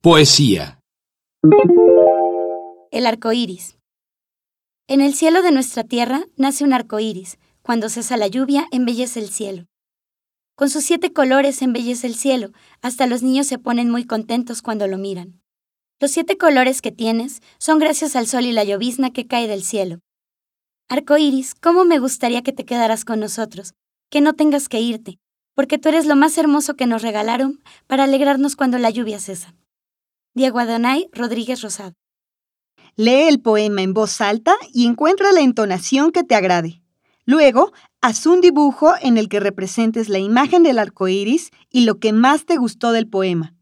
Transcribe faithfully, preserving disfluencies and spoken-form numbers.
Poesía. El arco iris. En el cielo de nuestra tierra nace un arco iris. Cuando cesa la lluvia, embellece el cielo. Con sus siete colores embellece el cielo. Hasta los niños se ponen muy contentos cuando lo miran. Los siete colores que tienes son gracias al sol y la llovizna que cae del cielo. Arco iris, cómo me gustaría que te quedaras con nosotros, que no tengas que irte, porque tú eres lo más hermoso que nos regalaron para alegrarnos cuando la lluvia cesa. Diego Adonai Rodríguez Rosado. Lee el poema en voz alta y encuentra la entonación que te agrade. Luego, haz un dibujo en el que representes la imagen del arco iris y lo que más te gustó del poema.